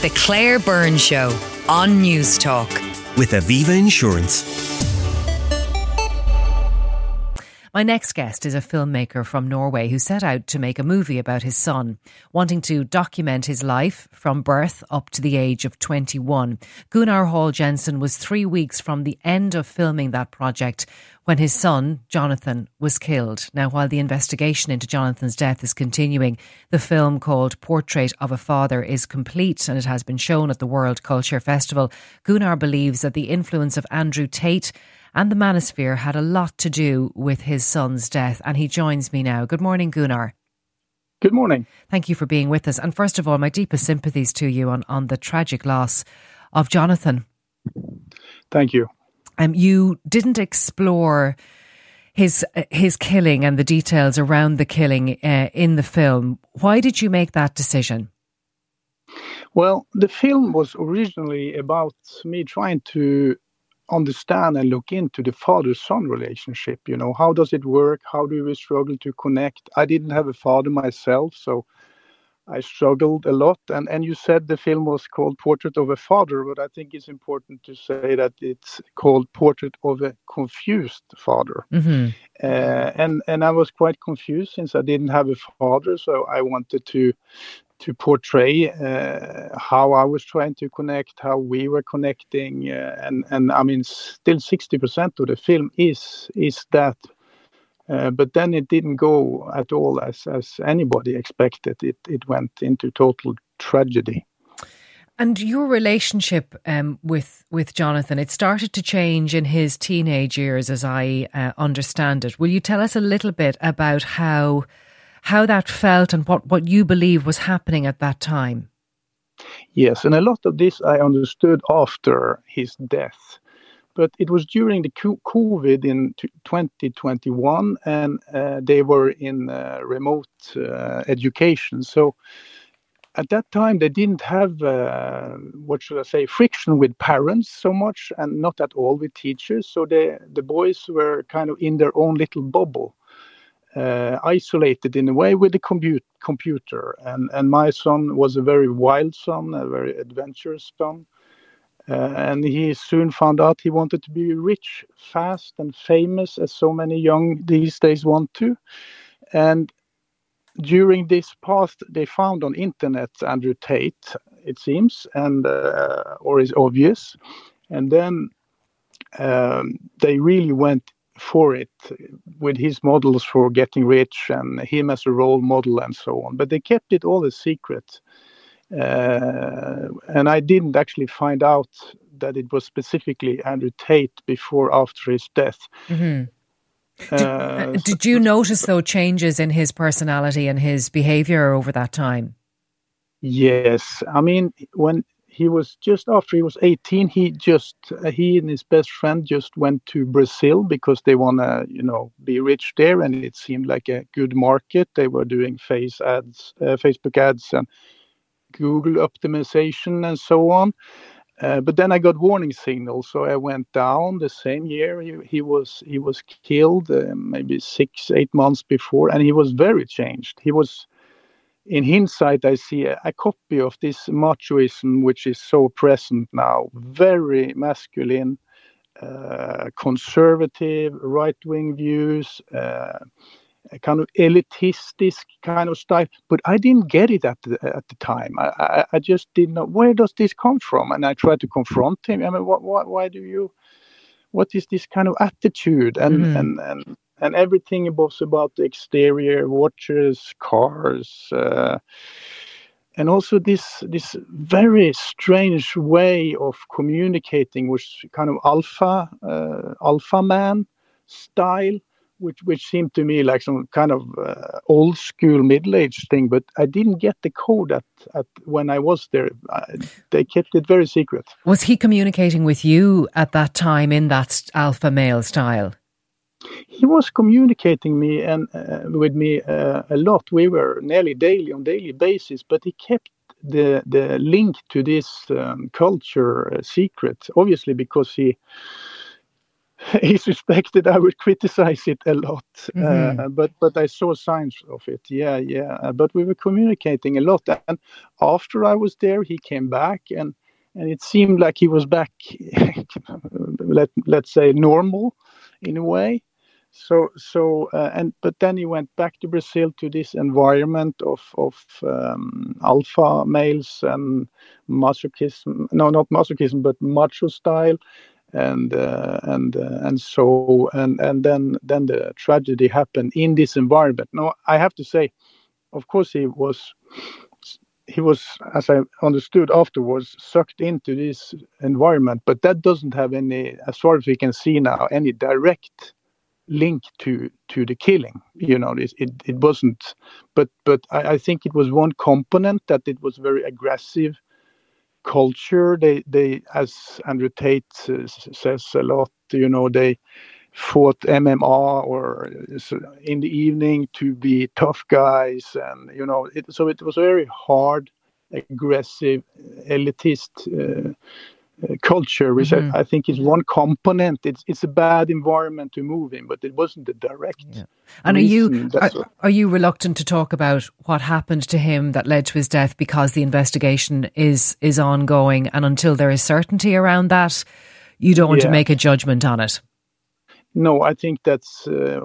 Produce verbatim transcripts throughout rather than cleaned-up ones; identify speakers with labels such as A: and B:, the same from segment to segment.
A: The Claire Byrne Show on News Talk.
B: With Aviva Insurance.
C: My next guest is a filmmaker from Norway who set out to make a movie about his son, wanting to document his life from birth up to the age of twenty-one. Gunnar Hall Jensen was three weeks from the end of filming that project when his son, Jonathan, was killed. Now, while the investigation into Jonathan's death is continuing, the film called Portrait of a Father is complete and it has been shown at the World Culture Festival. Gunnar believes that the influence of Andrew Tate and the Manosphere had a lot to do with his son's death, and he joins me now. Good morning, Gunnar.
D: Good morning.
C: Thank you for being with us. And first of all, my deepest sympathies to you on, on the tragic loss of Jonathan.
D: Thank you.
C: Um, you didn't explore his uh, his killing and the details around the killing uh, in the film. Why did you make that decision?
D: Well, the film was originally about me trying to understand and look into the father-son relationship. You know, how does it work? How do we struggle to connect? I didn't have a father myself, so I struggled a lot. And, and you said the film was called Portrait of a Father, but I think it's important to say that it's called Portrait of a Confused Father.
C: Mm-hmm.
D: Uh, and, and I was quite confused since I didn't have a father, so I wanted to to portray uh, how I was trying to connect, how we were connecting. Uh, and, and I mean, still sixty percent of the film is is that. Uh, but then it didn't go at all as, as anybody expected. It, it went into total tragedy.
C: And your relationship um, with with Jonathan, it started to change in his teenage years, as I uh, understand it. Will you tell us a little bit about how how that felt and what, what you believe was happening at that time?
D: Yes, and a lot of this I understood after his death. But it was during the COVID in twenty twenty-one, and uh, they were in uh, remote uh, education. So at that time, they didn't have, uh, what should I say, friction with parents so much, and not at all with teachers. So the, the boys were kind of in their own little bubble. Uh, isolated in a way with the compu- computer. And, and my son was a very wild son, a very adventurous son. Uh, and he soon found out he wanted to be rich, fast and famous, as so many young these days want to. And during this path, they found on internet Andrew Tate, it seems, and uh, or is obvious. And then um, they really went for it with his models for getting rich and him as a role model and so on. But they kept it all a secret. Uh, and I didn't actually find out that it was specifically Andrew Tate before after his death.
C: Mm-hmm. Did,
D: Uh,
C: uh, did you notice, though, changes in his personality and his behaviour over that time?
D: Yes. I mean, when he was just after he was eighteen, he just, uh, he and his best friend just went to Brazil because they want to, you know, be rich there. And it seemed like a good market. They were doing face ads, uh, Facebook ads and Google optimization and so on. Uh, but then I got warning signals, so I went down. The same year he, he was he was killed, uh, maybe six, eight months before, and he was very changed. He was, in hindsight, I see a, a copy of this machoism which is so present now. Very masculine, uh, conservative, right-wing views. Uh, A kind of elitistic kind of style, but I didn't get it at the at the time. I, I, I just didn't know, where does this come from? And I tried to confront him. I mean, what, what, why do you? What is this kind of attitude? And mm-hmm. and, and and everything was about the exterior, watches, cars, uh, and also this this very strange way of communicating, which kind of alpha uh, alpha man style. Which which seemed to me like some kind of uh, old school middle age thing, but I didn't get the code at, at when I was there. I, they kept it very secret.
C: Was he communicating with you at that time in that alpha male style?
D: He was communicating me and uh, with me uh, a lot. We were nearly daily on daily basis, but he kept the the link to this um, culture uh, secret, obviously because he. he suspected I would criticize it a lot,
C: Mm-hmm.
D: uh, but but I saw signs of it. Yeah, yeah. Uh, but we were communicating a lot, and after I was there, he came back, and and it seemed like he was back. let let's say normal, in a way. So so uh, and but then he went back to Brazil, to this environment of of um, alpha males and masochism. No, not masochism, but macho style. And uh, and uh, and so and and then then the tragedy happened in this environment. Now I have to say, of course, he was he was, as I understood afterwards, sucked into this environment, but that doesn't have any, as far as we can see now, any direct link to to the killing. You know, it it, it wasn't, but but I, I think it was one component, that it was very aggressive culture. They they as Andrew Tate uh, says a lot, you know, they fought M M R or in the evening to be tough guys, and you know, it, so it was very hard, aggressive, elitist uh, uh, culture, which mm-hmm. I, I think is one component. It's it's a bad environment to move in, but it wasn't the direct.
C: Yeah. And are you are, are you reluctant to talk about what happened to him that led to his death, because the investigation is is ongoing, and until there is certainty around that, you don't want yeah. to make a judgment on it?
D: No, I think that's uh,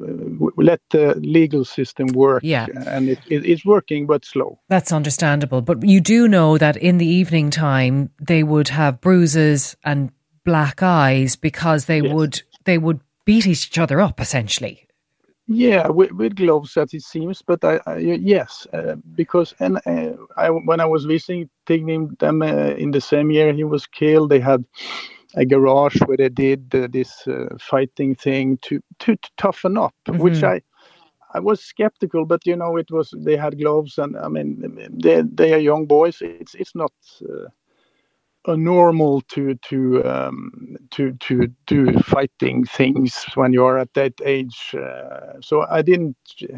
D: let the legal system work.
C: Yeah.
D: And it, it, it's working, but slow.
C: That's understandable. But you do know that in the evening time, they would have bruises and black eyes because they yes. would they would beat each other up, essentially.
D: Yeah, with, with gloves, as it seems. But I, I yes, uh, because and uh, I, when I was visiting them uh, in the same year he was killed, they had a garage where they did uh, this uh, fighting thing to, to to toughen up, mm-hmm. which I I was skeptical, but you know, it was, they had gloves, and I mean they they are young boys. It's it's not uh, a normal to to um, to to do fighting things when you are at that age. Uh, so I didn't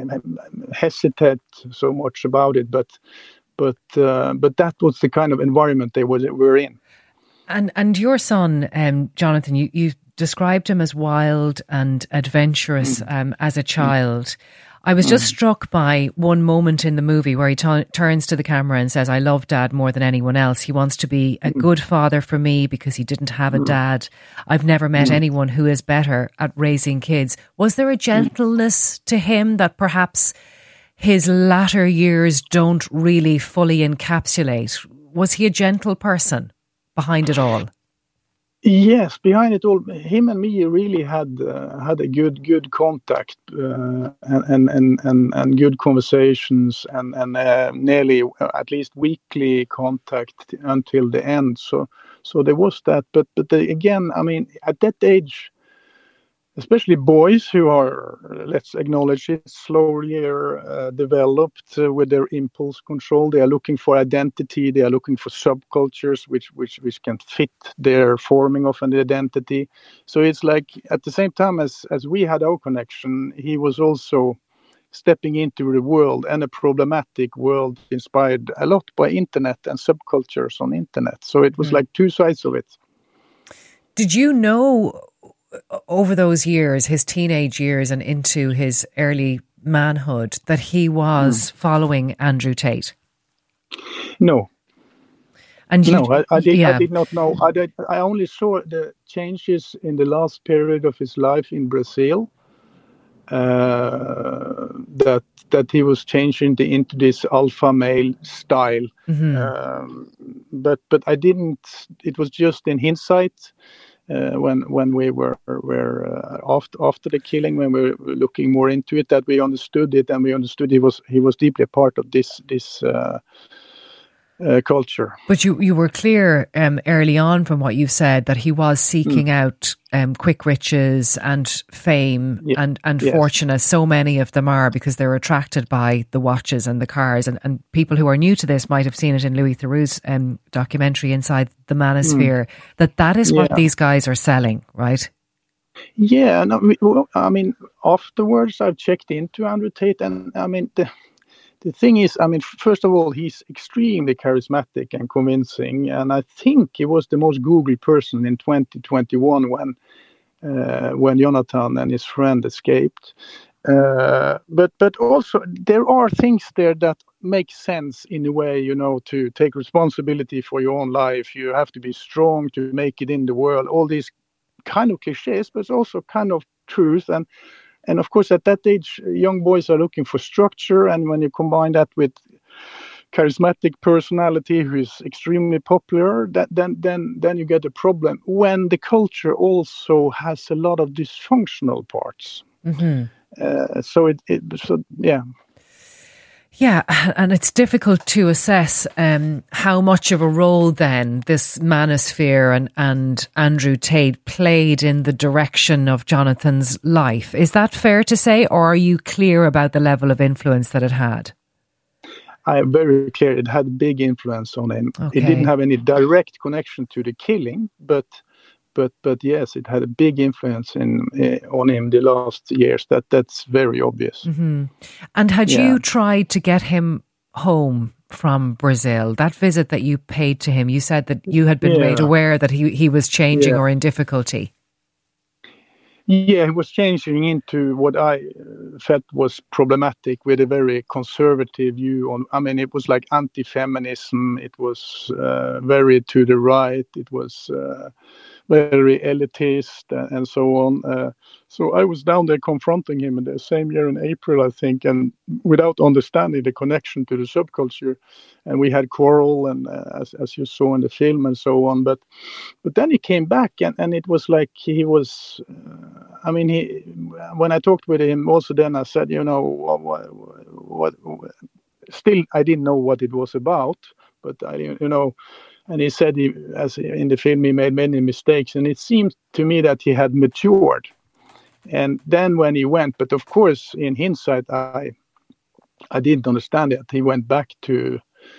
D: hesitate so much about it, but but uh, but that was the kind of environment they was were in.
C: And and your son, um, Jonathan, you, you described him as wild and adventurous mm. um, as a child. Mm. I was just mm. struck by one moment in the movie where he t- turns to the camera and says, "I love Dad more than anyone else. He wants to be a mm. good father for me because he didn't have a mm. dad. I've never met mm. anyone who is better at raising kids." Was there a gentleness mm. to him that perhaps his latter years don't really fully encapsulate? Was he a gentle person behind it all?
D: Yes, behind it all, him and me really had uh, had a good good contact uh, and, and and and good conversations, and and uh, nearly uh, at least weekly contact until the end. So so there was that, but but the, again, I mean, at that age, especially boys who are, let's acknowledge it, slowly uh, developed uh, with their impulse control. They are looking for identity. They are looking for subcultures which which which can fit their forming of an identity. So it's like at the same time as as we had our connection, he was also stepping into the world, and a problematic world inspired a lot by internet and subcultures on internet. So it was mm. like two sides of it.
C: Did you know, over those years, his teenage years and into his early manhood, that he was mm. following Andrew Tate?
D: No.
C: And you,
D: no, I, I, did,
C: yeah.
D: I did not know. I, did, I only saw the changes in the last period of his life in Brazil, uh, that that he was changing the, into this alpha male style. Mm-hmm. Um, but but I didn't, it was just in hindsight. Uh, when when we were were uh, after after the killing, when we were looking more into it, that we understood it, and we understood he was he was deeply a part of this this uh, uh, culture.
C: But you you were clear um, early on from what you've said that he was seeking mm. out um, quick riches and fame yeah. and and yes. fortune, as so many of them are, because they're attracted by the watches and the cars. And, and people who are new to this might have seen it in Louis Theroux's um, documentary Inside the Manosphere, mm. that that is yeah. what these guys are selling, right?
D: Yeah, no, well, I mean, afterwards I've checked into Andrew Tate, and I mean, the, the thing is, I mean, first of all, he's extremely charismatic and convincing, and I think he was the most Googled person in twenty twenty-one when uh, when Jonathan and his friend escaped. Uh, but but also there are things there that make sense in a way, you know, to take responsibility for your own life. You have to be strong to make it in the world. All these kind of cliches, but also kind of truth. And and of course, at that age, young boys are looking for structure. And when you combine that with charismatic personality who is extremely popular, that then then then you get a problem when the culture also has a lot of dysfunctional parts.
C: Mm-hmm.
D: Uh, so it, it so yeah.
C: Yeah, and it's difficult to assess um, how much of a role then this manosphere and, and Andrew Tate played in the direction of Jonathan's life. Is that fair to say, or are you clear about the level of influence that it had?
D: I am very clear it had a big influence on him.
C: Okay.
D: It didn't have any direct connection to the killing, but but but yes, it had a big influence in uh, on him the last years. That that's very obvious.
C: Mm-hmm. And had
D: Yeah.
C: you tried to get him home from Brazil? That visit that you paid to him, you said that you had been
D: Yeah.
C: made aware that he he was changing
D: Yeah.
C: or in difficulty.
D: Yeah, he was changing into what I uh, felt was problematic, with a very conservative view on. I mean, it was like anti-feminism. It was uh, very to the right. It was uh, very elitist and, and so on. Uh, so I was down there confronting him in the same year in April, I think, and without understanding the connection to the subculture. And we had quarrel, and uh, as as you saw in the film, and so on. But but then he came back, and, and it was like he was. Uh, I mean, he. When I talked with him, also then I said, you know, what, what, what. Still, I didn't know what it was about, but I, you know. And he said, he, as in the film, he made many mistakes, and it seemed to me that he had matured. And then when he went, but of course, in hindsight, I, I didn't understand it. He went back to.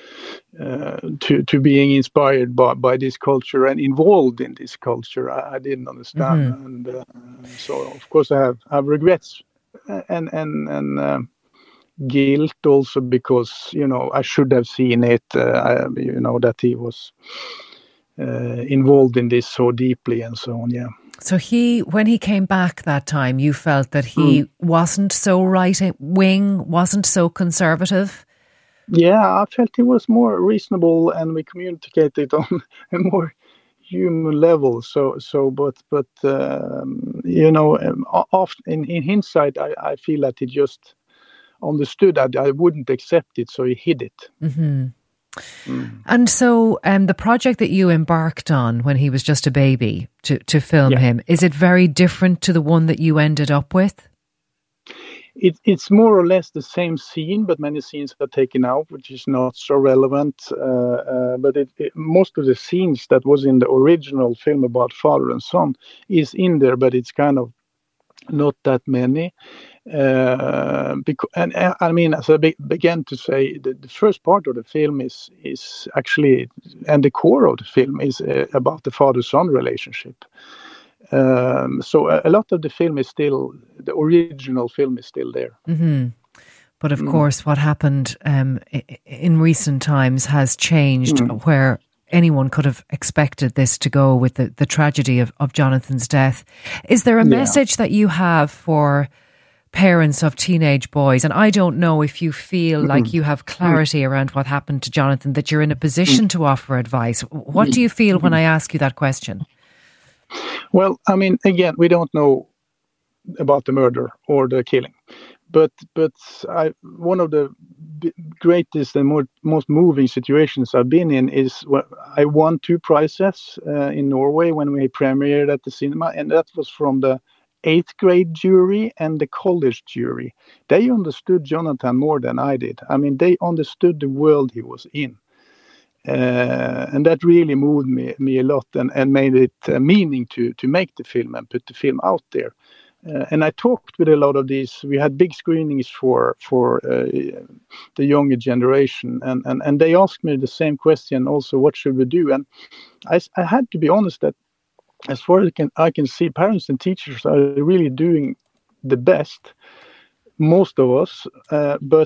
D: Uh, to to being inspired by, by this culture and involved in this culture. I, I didn't understand,
C: Mm-hmm.
D: and uh, so of course I have I have regrets and and and uh, guilt also, because you know I should have seen it. Uh, I, you know that he was uh, involved in this so deeply and so on. Yeah.
C: So he, when he came back that time, you felt that he
D: Mm.
C: wasn't so right wing, wasn't so conservative.
D: Yeah, I felt he was more reasonable, and we communicated on a more human level. So, so, but, but, um, you know, um, often in, in hindsight, I, I feel that he just understood that I wouldn't accept it, so he hid it.
C: Mm-hmm.
D: Mm.
C: And so, um, the project that you embarked on when he was just a baby to to film
D: Yeah.
C: him, is it very different to the one that you ended up with?
D: It, it's more or less the same scene, but many scenes are taken out, which is not so relevant. Uh, uh, but it, it, most of the scenes that was in the original film about father and son is in there, but it's kind of not that many. Uh, because, and uh, I mean, as I be, began to say, the, the first part of the film is is actually, and the core of the film is uh, about the father-son relationship. Um, so a, a lot of the film is still, the original film is still there.
C: Mm-hmm. But of
D: Mm.
C: course, what happened um, i- in recent times has changed,
D: Mm.
C: where anyone could have expected this to go with the, the tragedy of, of Jonathan's death. Is there a
D: Yeah.
C: message that you have for parents of teenage boys? And I don't know if you feel
D: Mm-hmm.
C: like you have clarity around what happened to Jonathan, that you're in a position to offer advice. What do you feel when I ask you that question?
D: Well, I mean, again, we don't know about the murder or the killing, but but I, one of the b- greatest and more, most moving situations I've been in is when I won two prizes uh, in Norway when we premiered at the cinema, and that was from the eighth grade jury and the college jury. They understood Jonathan more than I did. I mean, they understood the world he was in. Uh, and that really moved me me a lot, and, and made it uh, meaning to to make the film and put the film out there. Uh, and I talked with a lot of these. We had big screenings for for uh, the younger generation, and, and, and they asked me the same question also, what should we do? And I, I had to be honest that as far as I can, I can see, parents and teachers are really doing the best, most of us, uh, but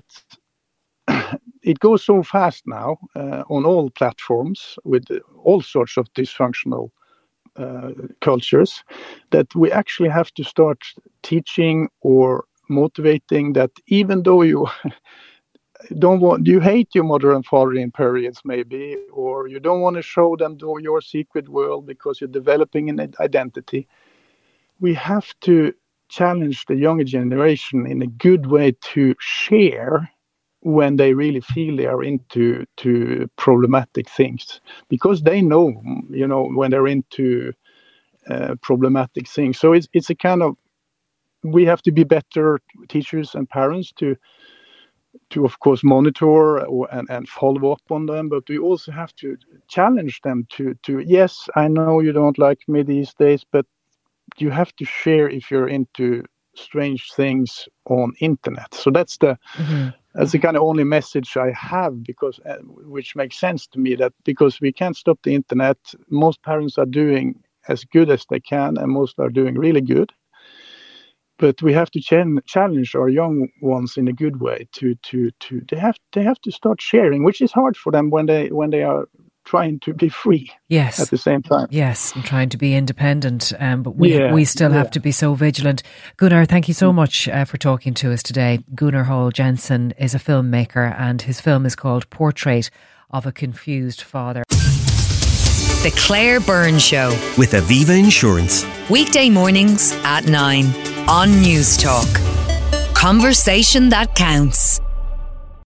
D: it goes so fast now uh, on all platforms with all sorts of dysfunctional uh, cultures, that we actually have to start teaching or motivating that even though you don't want, you hate your mother and father in periods maybe, or you don't want to show them your secret world because you're developing an identity, we have to challenge the younger generation in a good way to share when they really feel they are into to problematic things, because they know, you know, when they're into uh, problematic things. So it's it's a kind of, we have to be better teachers and parents to to of course monitor or, and, and follow up on them, but we also have to challenge them to to yes, I know you don't like me these days, but you have to share if you're into strange things on internet. So that's the mm-hmm. that's the kind of only message I have, because uh, which makes sense to me, that because we can't stop the internet. Most parents are doing as good as they can, and most are doing really good. But we have to ch- challenge our young ones in a good way. To to to they have they have to start sharing, which is hard for them when they when they are trying to be free.
C: Yes.
D: At the same time.
C: Yes, and trying to be independent. Um, but we
D: yeah,
C: we still
D: yeah.
C: have to be so vigilant. Gunnar, thank you so much uh, for talking to us today. Gunnar Hoel Jensen is a filmmaker, and his film is called Portrait of a Confused Father.
A: The Claire Byrne Show
B: with Aviva Insurance.
A: Weekday mornings at nine on News Talk. Conversation that counts.